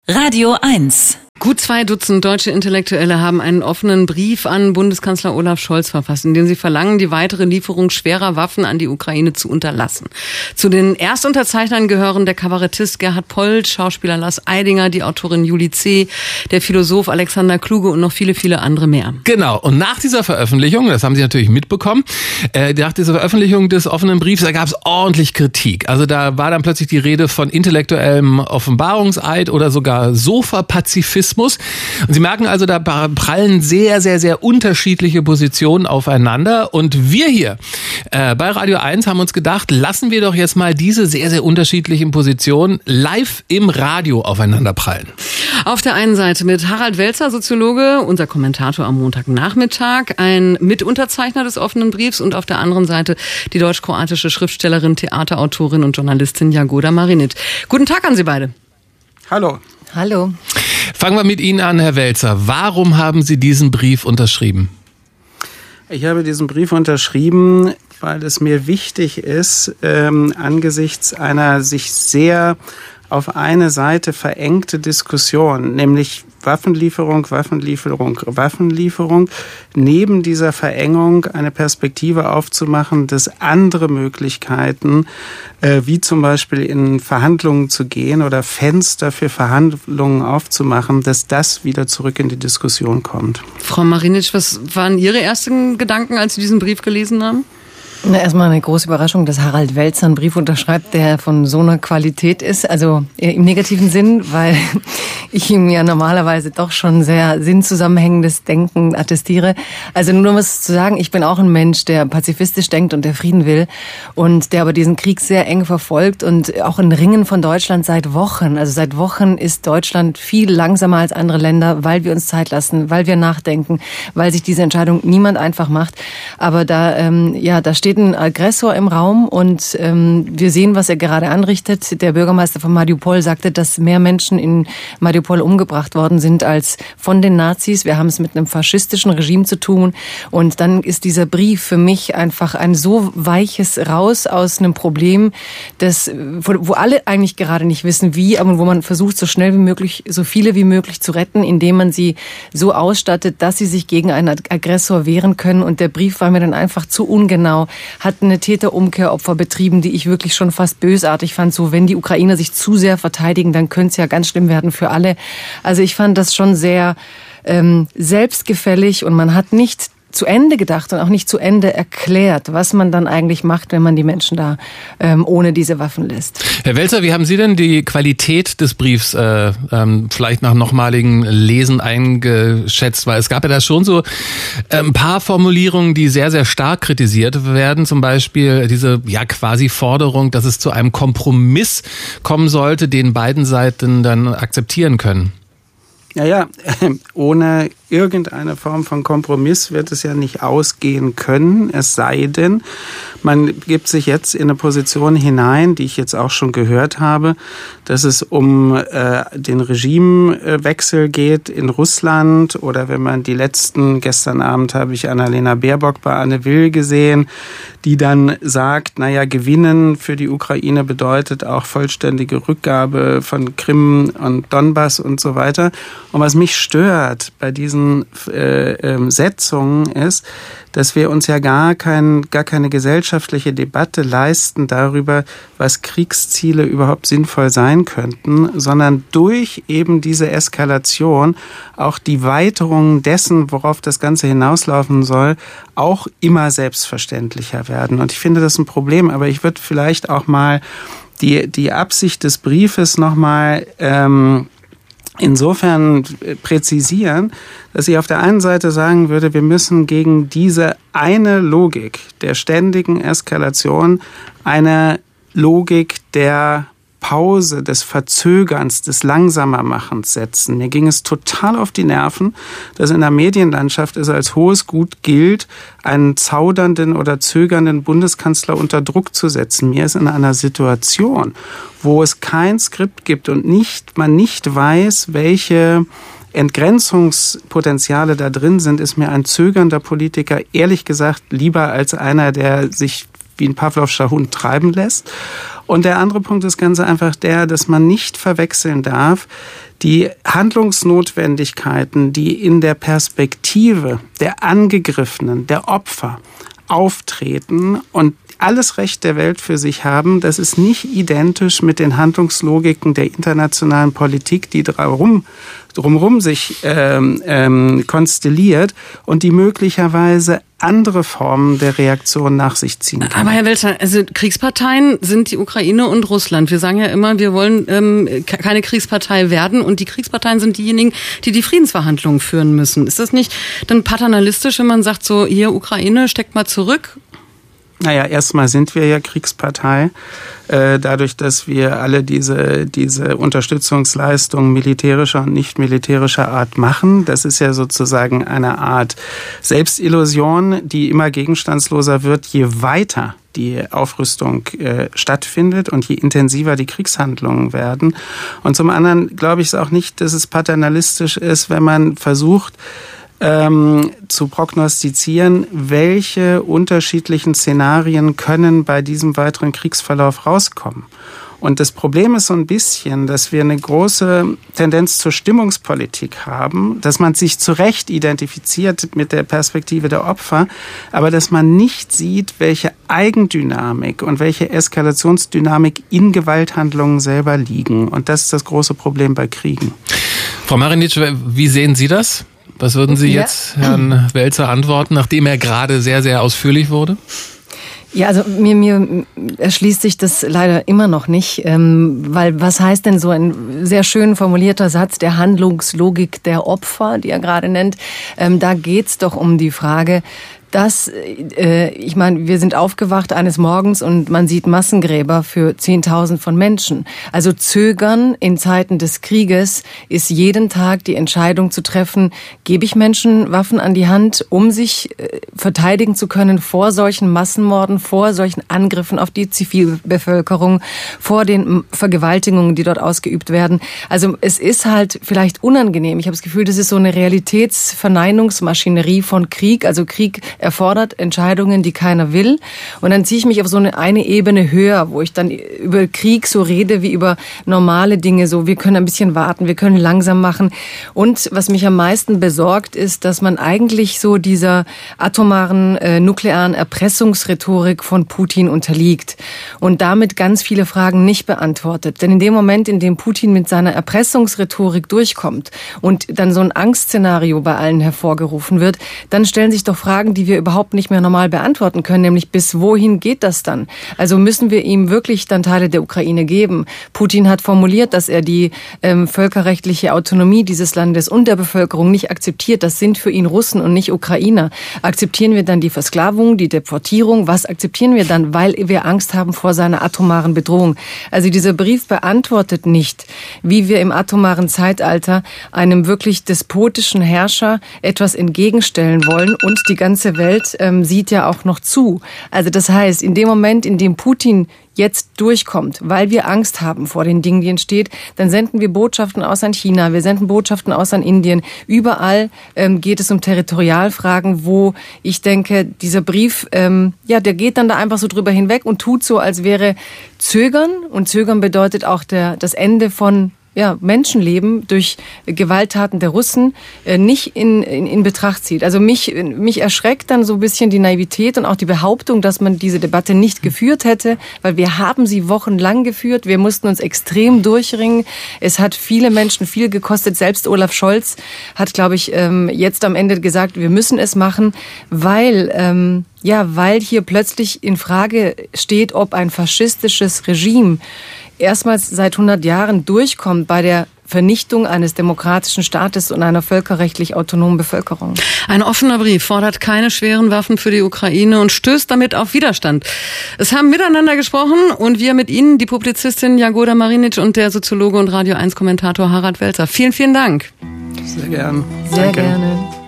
Radio 1. Gut 2 Dutzend deutsche Intellektuelle haben einen offenen Brief an Bundeskanzler Olaf Scholz verfasst, in dem sie verlangen, die weitere Lieferung schwerer Waffen an die Ukraine zu unterlassen. Zu den Erstunterzeichnern gehören der Kabarettist Gerhard Polt, Schauspieler Lars Eidinger, die Autorin Julie C., der Philosoph Alexander Kluge und noch viele, viele andere mehr. Genau. Und nach dieser Veröffentlichung, das haben Sie natürlich mitbekommen, nach dieser Veröffentlichung des offenen Briefs, da gab es ordentlich Kritik. Also da war dann plötzlich die Rede von intellektuellem Offenbarungseid oder sogar Sofa-Pazifismus. Und Sie merken also, da prallen sehr, sehr, sehr unterschiedliche Positionen aufeinander. Und wir hier bei Radio 1 haben uns gedacht, lassen wir doch jetzt mal diese sehr, sehr unterschiedlichen Positionen live im Radio aufeinander prallen. Auf der einen Seite mit Harald Welzer, Soziologe, unser Kommentator am Montagnachmittag, ein Mitunterzeichner des offenen Briefs, und auf der anderen Seite die deutsch-kroatische Schriftstellerin, Theaterautorin und Journalistin Jagoda Marinit. Guten Tag an Sie beide. Hallo. Hallo. Fangen wir mit Ihnen an, Herr Welzer. Warum haben Sie diesen Brief unterschrieben? Ich habe diesen Brief unterschrieben, weil es mir wichtig ist, angesichts einer sich sehr auf eine Seite verengte Diskussion, nämlich Waffenlieferung, neben dieser Verengung eine Perspektive aufzumachen, dass andere Möglichkeiten, wie zum Beispiel in Verhandlungen zu gehen oder Fenster für Verhandlungen aufzumachen, dass das wieder zurück in die Diskussion kommt. Frau Marinitsch, was waren Ihre ersten Gedanken, als Sie diesen Brief gelesen haben? Erstmal eine große Überraschung, dass Harald Welzer einen Brief unterschreibt, der von so einer Qualität ist. Also im negativen Sinn, weil ich ihm ja normalerweise doch schon sehr sinnzusammenhängendes Denken attestiere. Also nur was zu sagen, ich bin auch ein Mensch, der pazifistisch denkt und der Frieden will und der aber diesen Krieg sehr eng verfolgt und auch ein Ringen von Deutschland seit Wochen. Also seit Wochen ist Deutschland viel langsamer als andere Länder, weil wir uns Zeit lassen, weil wir nachdenken, weil sich diese Entscheidung niemand einfach macht. Aber da steht ein Aggressor im Raum und wir sehen, was er gerade anrichtet. Der Bürgermeister von Mariupol sagte, dass mehr Menschen in Mariupol umgebracht worden sind als von den Nazis. Wir haben es mit einem faschistischen Regime zu tun. Und dann ist dieser Brief für mich einfach ein so weiches Raus aus einem Problem, wo alle eigentlich gerade nicht wissen, wie, aber wo man versucht, so schnell wie möglich, so viele wie möglich zu retten, indem man sie so ausstattet, dass sie sich gegen einen Aggressor wehren können. Und der Brief war mir dann einfach zu ungenau, hat eine Täterumkehropfer betrieben, die ich wirklich schon fast bösartig fand. So, wenn die Ukrainer sich zu sehr verteidigen, dann könnte es ja ganz schlimm werden für alle. Also ich fand das schon sehr selbstgefällig und man hat nicht zu Ende gedacht und auch nicht zu Ende erklärt, was man dann eigentlich macht, wenn man die Menschen da ohne diese Waffen lässt. Herr Welzer, wie haben Sie denn die Qualität des Briefs vielleicht nach nochmaligen Lesen eingeschätzt? Weil es gab ja da schon so ein paar Formulierungen, die sehr, sehr stark kritisiert werden. Zum Beispiel diese quasi Forderung, dass es zu einem Kompromiss kommen sollte, den beiden Seiten dann akzeptieren können. Ja, ohne irgendeine Form von Kompromiss wird es ja nicht ausgehen können, es sei denn, man gibt sich jetzt in eine Position hinein, die ich jetzt auch schon gehört habe, dass es um den Regimewechsel geht in Russland oder wenn man gestern Abend habe ich Annalena Baerbock bei Anne Will gesehen, die dann sagt, gewinnen für die Ukraine bedeutet auch vollständige Rückgabe von Krim und Donbass und so weiter. Und was mich stört bei diesen Setzungen ist, dass wir uns ja gar keine gesellschaftliche Debatte leisten darüber, was Kriegsziele überhaupt sinnvoll sein könnten, sondern durch eben diese Eskalation auch die Weiterung dessen, worauf das Ganze hinauslaufen soll, auch immer selbstverständlicher werden. Und ich finde das ein Problem, aber ich würde vielleicht auch mal die Absicht des Briefes nochmal insofern präzisieren, dass ich auf der einen Seite sagen würde, wir müssen gegen diese eine Logik der ständigen Eskalation eine Logik der Pause, des Verzögerns, des Langsamermachens setzen. Mir ging es total auf die Nerven, dass in der Medienlandschaft es als hohes Gut gilt, einen zaudernden oder zögernden Bundeskanzler unter Druck zu setzen. Mir ist in einer Situation, wo es kein Skript gibt und man nicht weiß, welche Entgrenzungspotenziale da drin sind, ist mir ein zögernder Politiker ehrlich gesagt lieber als einer, der sich wie ein Pawlowscher Hund treiben lässt. Und der andere Punkt ist ganz einfach der, dass man nicht verwechseln darf, die Handlungsnotwendigkeiten, die in der Perspektive der Angegriffenen, der Opfer auftreten und alles Recht der Welt für sich haben, das ist nicht identisch mit den Handlungslogiken der internationalen Politik, die drumherum sich konstelliert und die möglicherweise andere Formen der Reaktion nach sich ziehen kann. Aber Herr Welzer, also Kriegsparteien sind die Ukraine und Russland. Wir sagen ja immer, wir wollen keine Kriegspartei werden und die Kriegsparteien sind diejenigen, die die Friedensverhandlungen führen müssen. Ist das nicht dann paternalistisch, wenn man sagt, so hier Ukraine, steckt mal zurück? Naja, erstmal sind wir ja Kriegspartei, dadurch, dass wir alle diese Unterstützungsleistungen militärischer und nicht militärischer Art machen. Das ist ja sozusagen eine Art Selbstillusion, die immer gegenstandsloser wird, je weiter die Aufrüstung stattfindet und je intensiver die Kriegshandlungen werden. Und zum anderen glaube ich es auch nicht, dass es paternalistisch ist, wenn man versucht, zu prognostizieren, welche unterschiedlichen Szenarien können bei diesem weiteren Kriegsverlauf rauskommen. Und das Problem ist so ein bisschen, dass wir eine große Tendenz zur Stimmungspolitik haben, dass man sich zu Recht identifiziert mit der Perspektive der Opfer, aber dass man nicht sieht, welche Eigendynamik und welche Eskalationsdynamik in Gewalthandlungen selber liegen. Und das ist das große Problem bei Kriegen. Frau Marinic, wie sehen Sie das? Was würden Sie jetzt Herrn Welzer antworten, nachdem er gerade sehr, sehr ausführlich wurde? Ja, also mir erschließt sich das leider immer noch nicht, weil was heißt denn so ein sehr schön formulierter Satz der Handlungslogik der Opfer, die er gerade nennt? Da geht's doch um die Frage, dass, ich meine, wir sind aufgewacht eines Morgens und man sieht Massengräber für 10.000 von Menschen. Also Zögern in Zeiten des Krieges ist jeden Tag die Entscheidung zu treffen, gebe ich Menschen Waffen an die Hand, um sich verteidigen zu können vor solchen Massenmorden, vor solchen Angriffen auf die Zivilbevölkerung, vor den Vergewaltigungen, die dort ausgeübt werden. Also es ist halt vielleicht unangenehm. Ich habe das Gefühl, das ist so eine Realitätsverneinungsmaschinerie von Krieg. Also Krieg erfordert Entscheidungen, die keiner will. Und dann ziehe ich mich auf so eine Ebene höher, wo ich dann über Krieg so rede wie über normale Dinge. So, wir können ein bisschen warten, wir können langsam machen. Und was mich am meisten besorgt, ist, dass man eigentlich so dieser atomaren, nuklearen Erpressungsrhetorik von Putin unterliegt und damit ganz viele Fragen nicht beantwortet. Denn in dem Moment, in dem Putin mit seiner Erpressungsrhetorik durchkommt und dann so ein Angstszenario bei allen hervorgerufen wird, dann stellen sich doch Fragen, die wir überhaupt nicht mehr normal beantworten können, nämlich bis wohin geht das dann? Also müssen wir ihm wirklich dann Teile der Ukraine geben? Putin hat formuliert, dass er die völkerrechtliche Autonomie dieses Landes und der Bevölkerung nicht akzeptiert. Das sind für ihn Russen und nicht Ukrainer. Akzeptieren wir dann die Versklavung, die Deportierung? Was akzeptieren wir dann, weil wir Angst haben vor seiner atomaren Bedrohung? Also dieser Brief beantwortet nicht, wie wir im atomaren Zeitalter einem wirklich despotischen Herrscher etwas entgegenstellen wollen, und die ganze Welt sieht ja auch noch zu. Also das heißt, in dem Moment, in dem Putin jetzt durchkommt, weil wir Angst haben vor den Dingen, die entsteht, dann senden wir Botschaften aus an China, wir senden Botschaften aus an Indien. Überall geht es um Territorialfragen, wo ich denke, dieser Brief, der geht dann da einfach so drüber hinweg und tut so, als wäre Zögern. Und Zögern bedeutet auch das Ende von Menschenleben durch Gewalttaten der Russen nicht in Betracht zieht. Also mich erschreckt dann so ein bisschen die Naivität und auch die Behauptung, dass man diese Debatte nicht geführt hätte, weil wir haben sie wochenlang geführt. Wir mussten uns extrem durchringen. Es hat viele Menschen viel gekostet. Selbst Olaf Scholz hat, glaube ich, jetzt am Ende gesagt, wir müssen es machen, weil hier plötzlich in Frage steht, ob ein faschistisches Regime erstmals seit 100 Jahren durchkommt bei der Vernichtung eines demokratischen Staates und einer völkerrechtlich autonomen Bevölkerung. Ein offener Brief fordert keine schweren Waffen für die Ukraine und stößt damit auf Widerstand. Es haben miteinander gesprochen und wir mit Ihnen, die Publizistin Jagoda Marinic und der Soziologe und Radio 1 Kommentator Harald Welzer. Vielen, vielen Dank. Sehr gern. Sehr gerne.